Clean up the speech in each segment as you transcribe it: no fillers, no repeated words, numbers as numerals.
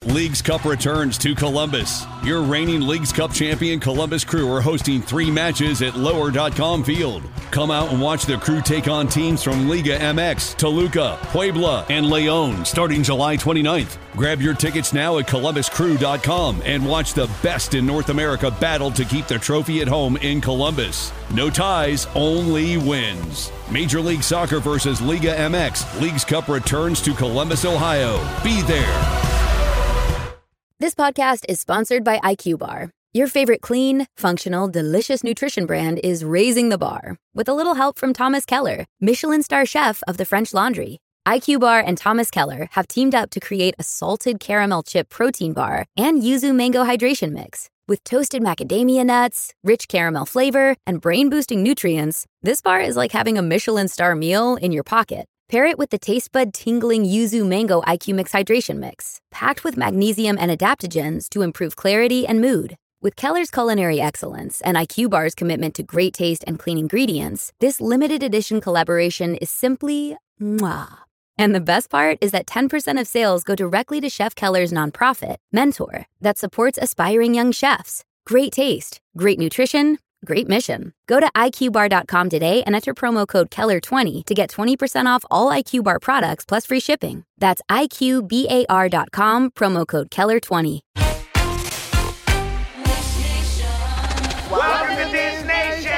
Leagues Cup returns to Columbus. Your reigning Leagues Cup champion Columbus Crew are hosting 3 matches at Lower.com Field. Come out and watch the Crew take on teams from Liga MX, Toluca, Puebla, and León starting July 29th. Grab your tickets now at ColumbusCrew.com and watch the best in North America battle to keep the trophy at home in Columbus. No ties, only wins. Major League Soccer versus Liga MX. Leagues Cup returns to Columbus, Ohio. Be there. This podcast is sponsored by IQ Bar. Your favorite clean, functional, delicious nutrition brand is raising the bar with a little help from Thomas Keller, Michelin star chef of the French Laundry. IQ Bar and Thomas Keller have teamed up to create a salted caramel chip protein bar and yuzu mango hydration mix. With toasted macadamia nuts, rich caramel flavor, and brain-boosting nutrients, this bar is like having a Michelin star meal in your pocket. Pair it with the taste bud tingling yuzu mango IQ Mix hydration mix, packed with magnesium and adaptogens to improve clarity and mood. With Keller's culinary excellence and IQ Bar's commitment to great taste and clean ingredients, this limited edition collaboration is simply mwah. And the best part is that 10% of sales go directly to Chef Keller's nonprofit, Mentor, that supports aspiring young chefs. Great taste, great nutrition, great mission. Go to IQBar.com today and enter promo code Keller20 to get 20% off all IQ Bar products plus free shipping. That's IQBAR.com, promo code Keller20. Welcome to this nation!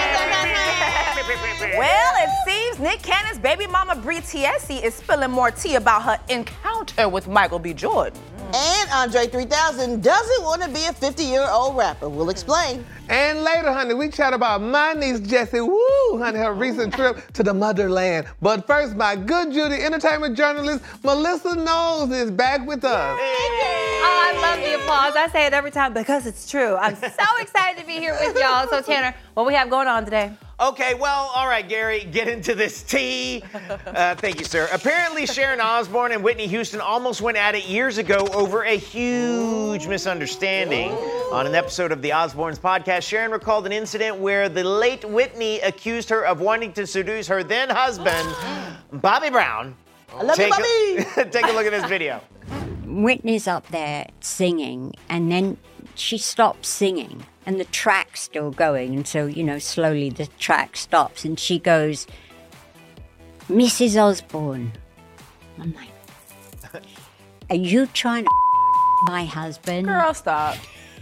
Well, it seems Nick Cannon's baby mama Bree Tiesi is spilling more tea about her encounter with Michael B. Jordan. And Andre 3000 doesn't want to be a 50-year-old rapper. We'll explain. And later, honey, we chat about my niece, Jessie, honey, her recent trip to the motherland. But first, my good Judy entertainment journalist, Melissa Knowles, is back with us. Oh, I love the applause. I say it every time because it's true. I'm so excited to be here with y'all. So, Tanner, what we have going on today? Okay, well, all right, Gary, get into this tea. Thank you, sir. Apparently, Sharon Osbourne and Whitney Houston almost went at it years ago over a huge misunderstanding. On an episode of the Osbournes podcast, Sharon recalled an incident where the late Whitney accused her of wanting to seduce her then husband, Bobby Brown. I love you, Bobby! Take a look at this video. Whitney's up there singing, and then she stops singing, and the track's still going, and so, slowly the track stops, and she goes, Mrs. Osbourne. I'm like, are you trying to my husband? Girl, stop.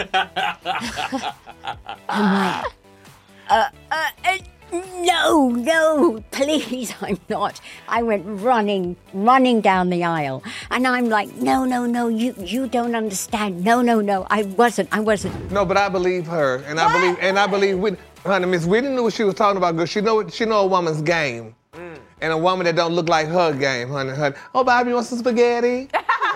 I'm like, no, please, I'm not. I went running down the aisle, and I'm like, no, you don't understand. No, I wasn't. No, but I believe her, and I believe Whitney. Honey, Miss Whitney knew what she was talking about, because she know a woman's game. And a woman that don't look like her game, honey. Oh, Bobby, you want some spaghetti?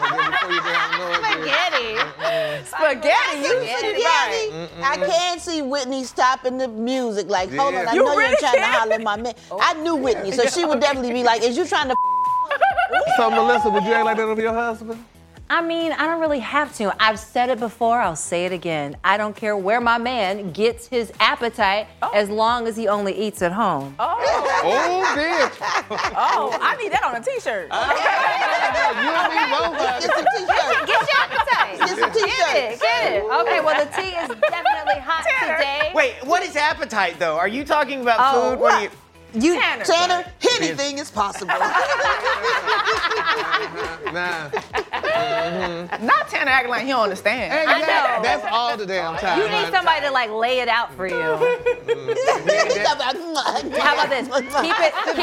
Spaghetti. I can't see Whitney stopping the music. Like, hold on, I know you're trying to holler at my man. I knew Whitney, so she would definitely be like, is you trying to So, Melissa, would you act like that over your husband? I mean, I don't really have to. I've said it before, I'll say it again. I don't care where my man gets his appetite as long as he only eats at home. Oh, bitch. Oh, I need that on a t-shirt. You and me both. get some t-shirts? Get your appetite. Get some t-shirts. Get it. Okay, well, the tea is definitely hot today. Wait, what is appetite, though? Are you talking about food? What are you... Tanner, anything is possible. Nah. Not Tanner acting like he don't understand. I know. That's all the damn time. You need somebody to lay it out for you. How about this? Keep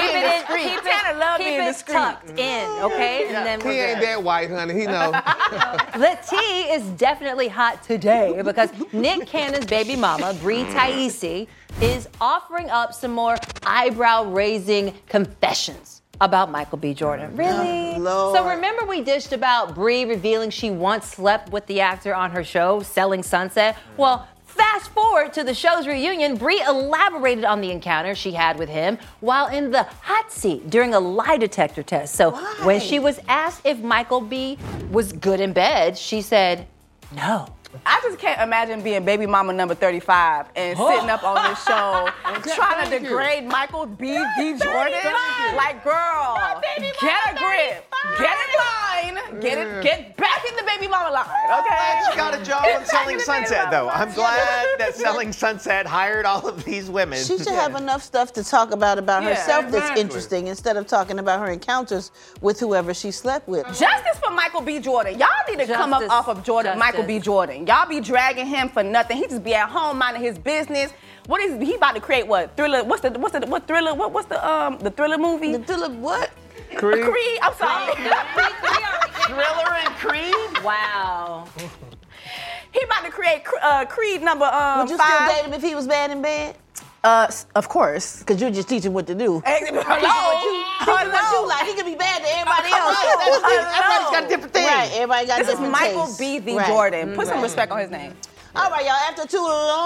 it tucked in, okay? And then He ain't that white, honey. He know. The tea is definitely hot today because Nick Cannon's baby mama, Bree Tiesi, is offering up some more eyebrow-raising confessions about Michael B. Jordan. Really? Lord. So remember we dished about Bree revealing she once slept with the actor on her show, Selling Sunset? Well, fast forward to the show's reunion, Bree elaborated on the encounter she had with him while in the hot seat during a lie detector test. So when she was asked if Michael B. was good in bed, she said, no. I just can't imagine being baby mama number 35 and sitting up on this show trying to degrade Michael B. Jordan. Like, girl, get a grip. Get in line. Get back in the baby mama line, okay? She got a job on Selling Sunset, though. I'm glad that Selling Sunset hired all of these women. She should have enough stuff to talk about herself that's interesting instead of talking about her encounters with whoever she slept with. Justice for Michael B. Jordan. Y'all need to come up off of Michael B. Jordan. Y'all be dragging him for nothing. He just be at home minding his business. What is he about to create? What Thriller? What's the Thriller? What's the Thriller movie? The Thriller what? Creed. Creed. I'm sorry. Thriller and Creed? Wow. He about to create Creed number 5. Would you still date him if he was bad in bed? Of course. Because you just teach him what to do. Hello. What you like. He can be bad to everybody else. Everybody's got a different thing. Right, everybody got This is different Michael tastes. B. Right. Jordan. Put some respect on his name. All right, y'all. After two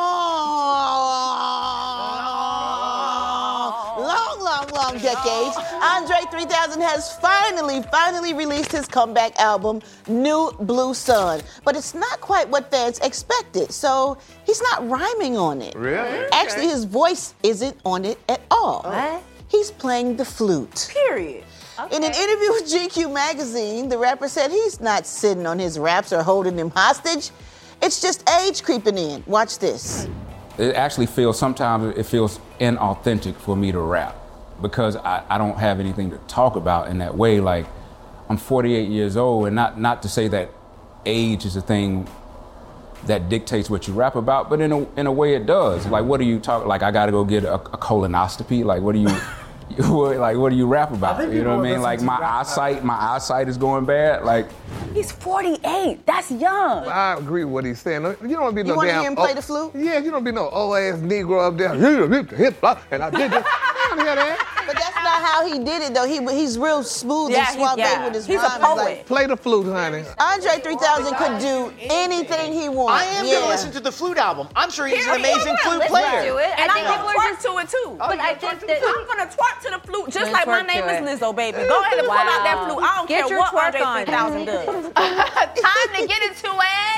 long decades, Andre 3000 has finally released his comeback album, New Blue Sun. But it's not quite what fans expected, so he's not rhyming on it. Really? Actually, his voice isn't on it at all. What? He's playing the flute. Period. In an interview with GQ magazine, the rapper said he's not sitting on his raps or holding them hostage. It's just age creeping in. Watch this. It actually sometimes it feels inauthentic for me to rap because I don't have anything to talk about in that way. Like, I'm 48 years old, and not to say that age is a thing that dictates what you rap about, but in a way it does. Like, what do you talk, like, I gotta go get a colonoscopy? Like, what do you, what do you rap about? You know what I mean? Like, my eyesight is going bad. Like, He's 48. That's young. I agree with what he's saying. You don't want to be no damn. You want to hear him play the flute? Yeah, you don't be no old ass Negro up there. And I did this. I don't hear that. But that's not how he did it, though. He's real smooth and suave with his He's rhymes. a poet. Like, Play the flute, honey. Andre 3000 could do anything he wants. I am going to listen to the flute album. I'm sure he's an amazing flute Listen player. to it. And I I'm think gonna people are twerk to it too. But I think that I'm gonna twerk to the flute just Gonna like my twerk name to is it. Lizzo, baby. Go ahead and pull out that flute. I don't Get care your what twerk Andre 3000 does. Time to get into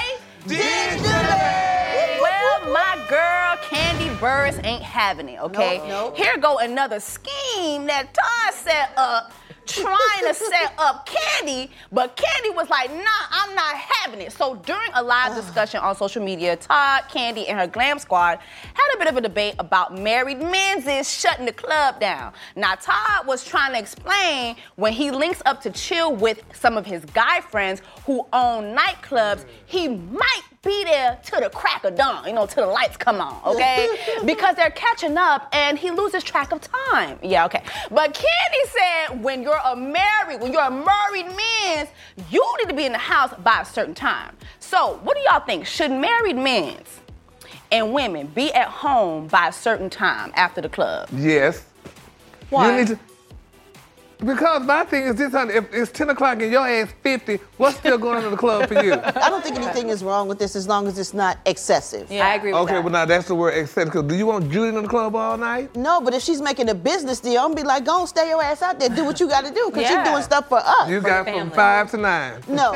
Well, my girl Candy Burris ain't having it, okay? Nope. Here go another scheme that Todd set up, trying to set up Candy, but Candy was like, nah, I'm not having it. So during a live discussion on social media, Todd, Candy, and her glam squad had a bit of a debate about married men's shutting the club down. Now, Todd was trying to explain when he links up to chill with some of his guy friends who own nightclubs, he might be there till the crack of dawn, till the lights come on, okay? Because they're catching up and he loses track of time. Yeah, okay. But Candy said when you're a married man, you need to be in the house by a certain time. So, what do y'all think? Should married men and women be at home by a certain time after the club? Yes. Why? You need to, because my thing is this, honey, if it's 10 o'clock and your ass 50, what's still going on in the club for you? I don't think anything is wrong with this as long as it's not excessive. Yeah. I agree with Okay, that. well, now that's the word excessive. Because do you want Judy in the club all night? No, but if she's making a business deal, I'm gonna be like, go on, stay your ass out there, do what you gotta do, because you're doing stuff for us. You got from 5 to 9. No.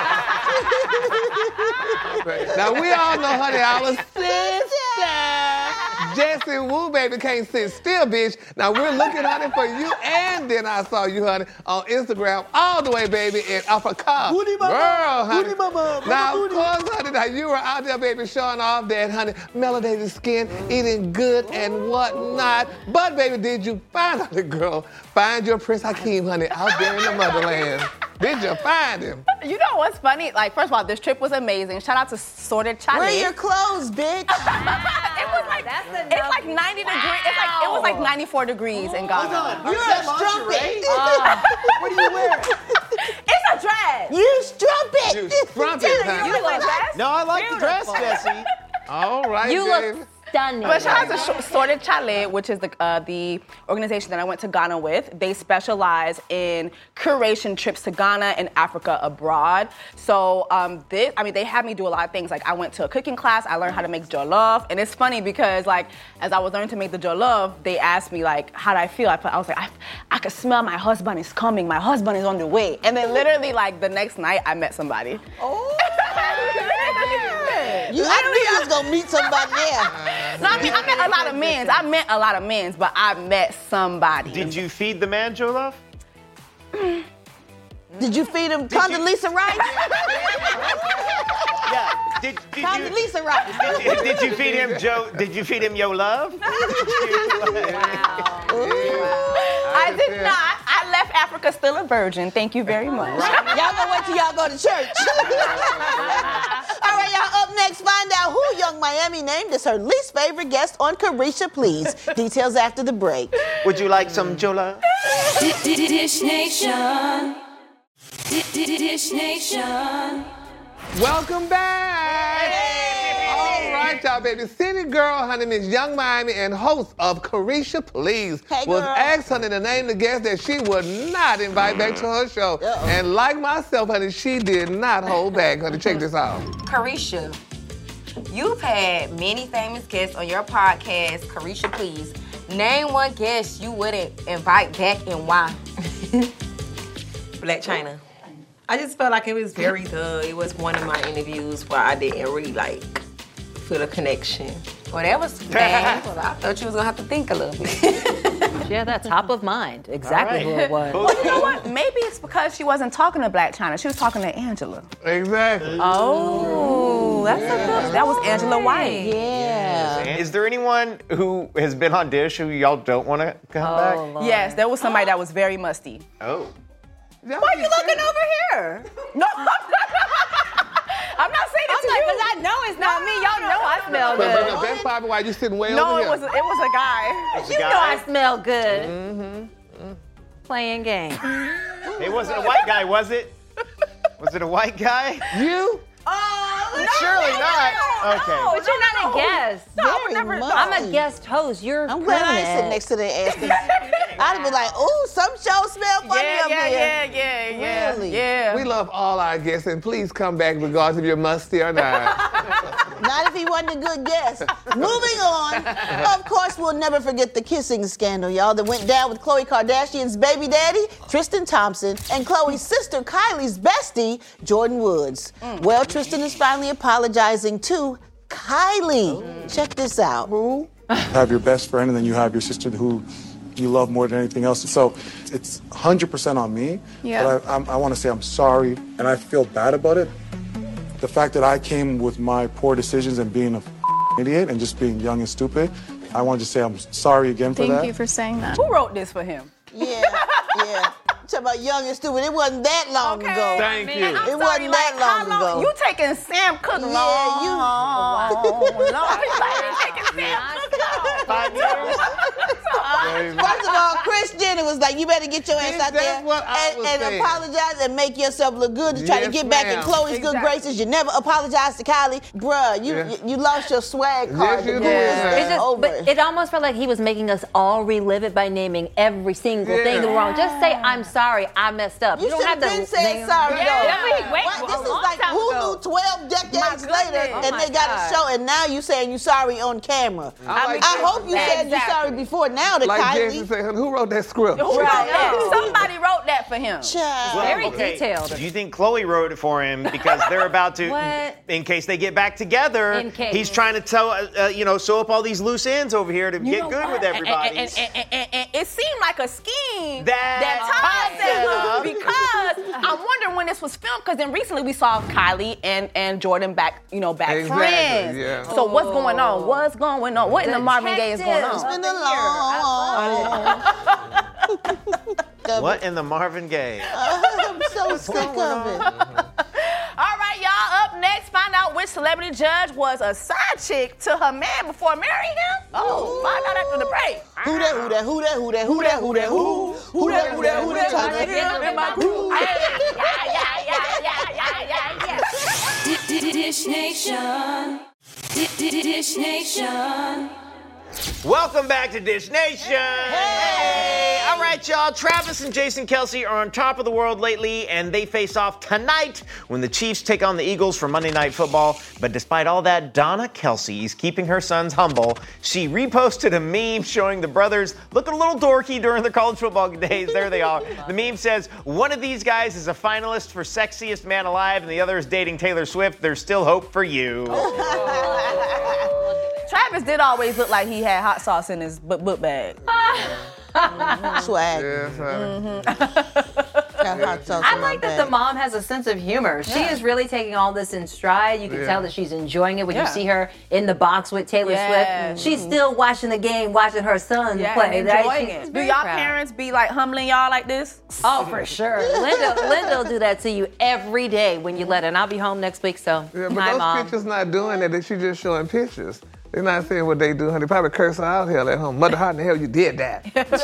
Now, we all know, honey, our sister, Jessie Wu, baby, can't sit still, bitch. Now, we're looking, honey, for you, and then I saw you, honey, on Instagram all the way, baby, in Africa. Girl, honey. Now, of course, honey, now you were out there, baby, showing off that, honey, melanated skin, eating good and whatnot. But, baby, did you finally, girl, find your Prince Hakeem, honey, out there in the motherland? Did you find him? You know what's funny? Like, first of all, this trip was amazing. Shout out to Sorted Chalet. Wear your clothes, bitch. It was like, it's like 90 degrees. It was like 94 degrees in Ghana. You're a strumpet. What are you wearing? It's a dress. You strumpet. You strumpet, honey. You look dress? No, I like the dress, Jessie. All right, You baby. look stunning. But shout out to Sorted Chalet, which is the organization that I went to Ghana with. They specialize in curation trips to Ghana and Africa abroad. So they had me do a lot of things. Like, I went to a cooking class. I learned how to make jollof. And it's funny because, like, as I was learning to make the jollof, they asked me, like, how did I feel? I was like, I could smell my husband is coming. My husband is on the way. And then literally, like, the next night, I met somebody. Oh. I knew you was gonna meet somebody there. No, I mean, I met a lot of men. I met a lot of men, but I met somebody. Did you feed the man, Joe Love? Did you feed him Condoleezza Rice? Yeah. Did Condoleezza Rice. Did you feed him Joe? Did you feed him Yo Love? I did not. I left Africa still a virgin. Thank you very much. Y'all gonna wait till y'all go to church. All right, y'all, up next, find out who Young Miami named as her least favorite guest on Carisha Please. Details after the break. Would you like some Joe Love? Dish Nation. Dish Nation. Welcome back. All right, y'all, baby. City girl, honey, Miss Young Miami and host of Carisha Please was asked, honey, to name the guest that she would not invite back to her show. And like myself, honey, she did not hold back. Honey, check this out. Carisha, you've had many famous guests on your podcast, Carisha Please. Name one guest you wouldn't invite back and why. Blac Chyna. I just felt like it was very good. It was one of my interviews where I didn't really feel a connection. Well, that was bad. I thought you was gonna have to think a little bit. Yeah, that top of mind. Exactly who it was. Well, you know what? Maybe it's because she wasn't talking to Blac Chyna. She was talking to Angela. Exactly. Oh, that's a good. That was Angela White. Yeah. Is there anyone who has been on Dish who y'all don't want to come back? Lord. Yes, there was somebody that was very musty. Oh. Why are you looking over here? No, I'm not saying it to you. Because I know it's not me. Y'all know I smell But good. that's probably why you sitting way No, over it here. was a guy. You know I smell good. Playing games. It wasn't a white guy, was it? Was it a white guy? You? Surely not. Okay. But you're not a guest. I'm a guest host. You're I'm glad I ain't sitting next to the ass. I'd have been like, ooh, some show smell funny up here. Yeah. Really? Yeah. We love all our guests, and please come back regardless if you're musty or not. Not if he wasn't a good guest. Moving on. Of course, we'll never forget the kissing scandal, y'all, that went down with Khloe Kardashian's baby daddy, Tristan Thompson, and Khloe's sister, Kylie's bestie, Jordan Woods. Well, Tristan is finally apologizing to Kylie. Check this out. You have your best friend, and then you have your sister who you love more than anything else. So it's 100% on me. Yeah. But I want to say I'm sorry, and I feel bad about it. The fact that I came with my poor decisions and being an idiot and just being young and stupid, I wanted to say I'm sorry again for that. Thank you for saying that. Who wrote this for him? Yeah. Talk about young and stupid. It wasn't that long ago. Thank you. It wasn't that long ago. You taking Sam Cooke long. Taking Sam Cooke long. 5 years? First of all, Kris Jenner was like, you better get your ass out there That's what I was and saying. apologize and make yourself look good to try to Yes, get back in ma'am. Khloe's good graces. You never apologized to Kylie. Bruh, you lost your swag card. you The did. boy is It's just, over. but it almost felt like he was making us all relive it by naming every single thing that wrong. Just say, I'm sorry, I messed up. You don't should have have to been saying sorry, though. This is like Hulu 12 decades later, and they got a show, and now you saying you sorry on camera. I hope you said you sorry before now to Like Kylie. Jason said, who wrote that script? Somebody wrote that for him. Very detailed. Do you think Khloe wrote it for him because they're about to, in case they get back together, In case. he's trying to tell, sew up all these loose ends over here to get good with everybody. And it seemed like a scheme That Todd set set up up. because I'm wondering when this was filmed, because then recently we saw Kylie and Jordan back Exactly, friends. yeah. So what's going on? What's going on? What in the Marvin Gaye is going It's on? been a long. What in the Marvin Gaye? I'm so sick of it. All right, y'all. Up next, find out which celebrity judge was a side chick to her man before marrying him. Oh, find out after the break. Who that? Trying to get up in my groove. Dish Nation. Dish Nation. Welcome back to Dish Nation. Hey! All All right, y'all. Travis and Jason Kelce are on top of the world lately, and they face off tonight when the Chiefs take on the Eagles for Monday Night Football. But despite all that, Donna Kelce is keeping her sons humble. She reposted a meme showing the brothers looking a little dorky during their college football days. There they are. The meme says, one of these guys is a finalist for Sexiest Man Alive, and the other is dating Taylor Swift. There's still hope for you. Travis did always look like he had hot sauce in his book bag. Swag. I like that the mom has a sense of humor. She is really taking all this in stride. You can tell that she's enjoying it when you see her in the box with Taylor Swift. She's still watching the game, watching her son play. Enjoying it. Do y'all parents be like humbling y'all like this? Oh, for sure. Linda will do that to you every day when you let her. And I'll be home next week, so Yeah, but hi, those Mom. pictures not doing that. She's just showing pictures. They're not saying what they do, honey. They probably curse her out here at home. Mother, how in the hell you did that?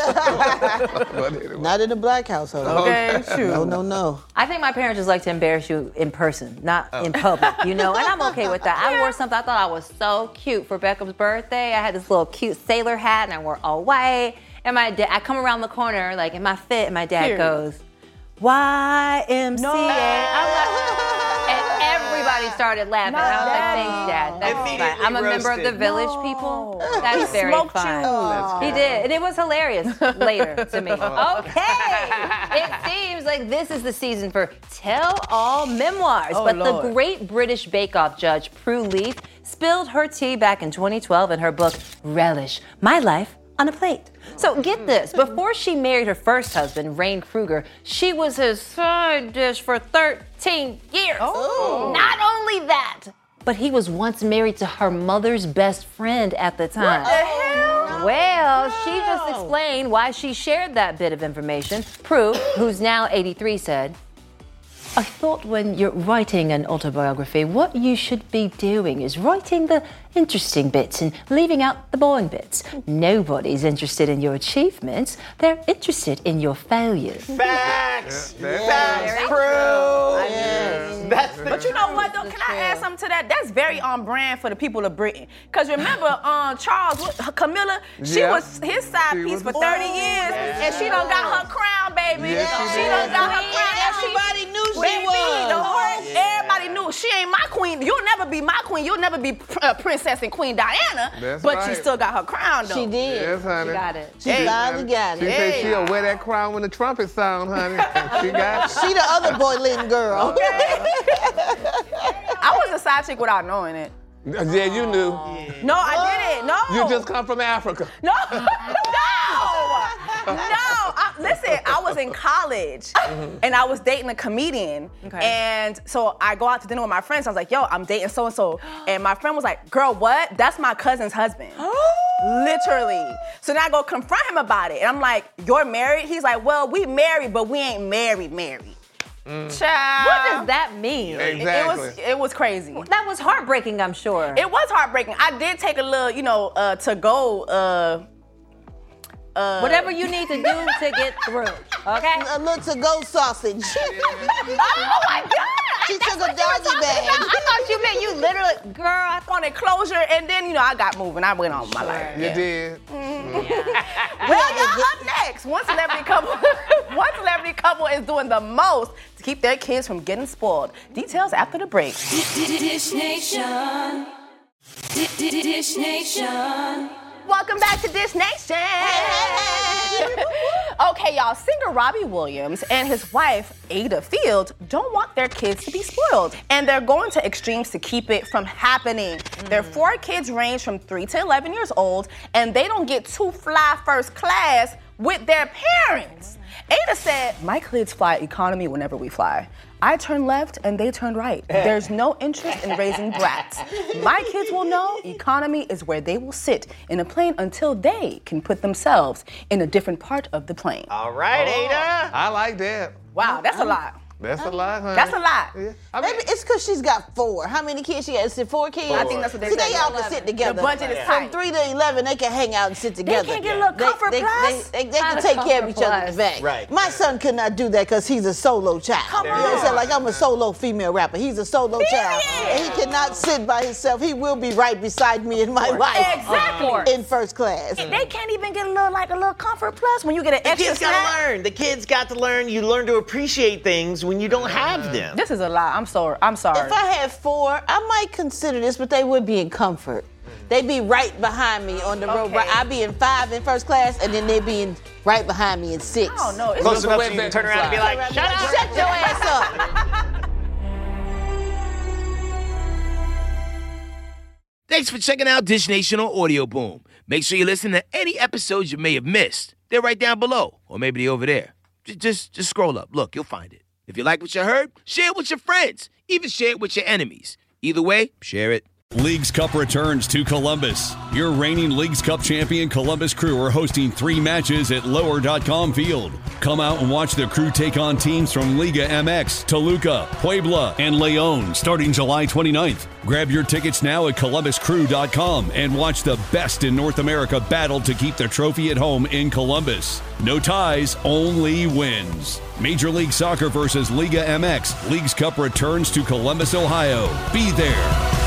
Not in the black household. Okay, shoot. No. I think my parents just like to embarrass you in person, not in public, And I'm okay with that. I wore something, I thought I was so cute for Beckham's birthday. I had this little cute sailor hat, and I wore all white. And my dad, I come around the corner, like in my fit, and my dad goes, YMCA. No. I'm like, and everybody started laughing. I was like, thanks, Dad. That's fine. I'm a member of the Village people. That's very smoked fine. you. He did. And it was hilarious later to me. Okay. It seems like this is the season for tell-all memoirs. But Lord. the Great British Bake Off judge, Prue Leith, spilled her tea back in 2012 in her book, Relish, My Life on a Plate. So get this, before she married her first husband, Rayne Kruger, she was his side dish for 13 years. Not only that, but he was once married to her mother's best friend at the time. What the hell? Well, she just explained why she shared that bit of information. Prue, who's now 83, said, I thought when you're writing an autobiography, what you should be doing is writing the interesting bits and leaving out the boring bits. Nobody's interested in your achievements. They're interested in your failures. Facts. Facts, Prue. That's the But you know what, though? Can I add something to that? That's very on brand for the people of Britain. Because remember, Camilla, she was his side piece for 30 years, and she done got her crown, baby. She done got her crown. Everybody knew she Baby, was. everybody knew she ain't my queen. You'll never be my queen. You'll never be Princess and Queen Diana. That's but right. she still got her crown, though. She did. Yes, honey. She got it. She finally got She it. said she'll wear that crown when the trumpet sound, honey. She got it. She the other boy-litten girl. I was a side chick without knowing it. Yeah, you knew. No, I didn't. No. You just come from Africa. No. Listen, I was in college and I was dating a comedian. Okay. And so I go out to dinner with my friends. I was like, yo, I'm dating so-and-so. And my friend was like, girl, what? That's my cousin's husband. Literally. So then I go confront him about it. And I'm like, you're married? He's like, well, we married, but we ain't married. Child. What does that mean? Exactly. It was crazy. That was heartbreaking, I'm sure. It was heartbreaking. I did take a little, to go. Whatever you need to do to get through, okay? A little to-go sausage. Oh my God! She took a doggy bag. I thought you meant you literally, girl, I wanted closure, and then, I got moving. I went on with my life. You did. Well, y'all up next. One celebrity couple is doing the most to keep their kids from getting spoiled. Details after the break. Dish Nation. Dish Nation. Welcome back to Dish Nation. Okay, y'all, singer Robbie Williams and his wife, Ada Field, don't want their kids to be spoiled. And they're going to extremes to keep it from happening. Their 4 kids range from 3 to 11 years old, and they don't get to fly first class with their parents. Ada said, my kids fly economy whenever we fly. I turn left and they turn right. There's no interest in raising brats. My kids will know economy is where they will sit in a plane until they can put themselves in a different part of the plane. All right, Ada. I like that. Wow, that's a lot. That's a lot, honey. That's a lot. Yeah. Maybe it's because she's got 4. How many kids she got? Is it 4 kids? I think that's what they See, said. they all can sit together. The budget is From tight. 3 to 11, they can hang out and sit together. can't get a little comfort plus? They can take care of each other in the back. Right. My son could not do that because he's a solo child. You know what I'm saying? Like, I'm a solo female rapper. He's a solo child. And he cannot sit by himself. He will be right beside me and my wife. Exactly. In first class. They can't even get a little comfort plus when you get an The extra kids snack. gotta learn. The kids got to learn. You learn to appreciate things when you don't have them. This is a lot. I'm sorry. If I had 4, I might consider this, but they would be in comfort. They'd be right behind me on the road. Okay. I'd be in 5 in first class, and then they'd be right behind me in 6. I don't know. It's Close just enough the so way you can turn around and be like, shut up. Shut your ass up. Thanks for checking out Dish Nation on Audio Boom. Make sure you listen to any episodes you may have missed. They're right down below, or maybe they're over there. Just scroll up. Look, you'll find it. If you like what you heard, share it with your friends. Even share it with your enemies. Either way, share it. Leagues Cup returns to Columbus. Your reigning Leagues Cup champion Columbus Crew are hosting 3 matches at Lower.com Field. Come out and watch the Crew take on teams from Liga MX, Toluca, Puebla, and León starting July 29th. Grab your tickets now at ColumbusCrew.com and watch the best in North America battle to keep the trophy at home in Columbus. No ties, only wins. Major League Soccer versus Liga MX. Leagues Cup returns to Columbus, Ohio. Be there.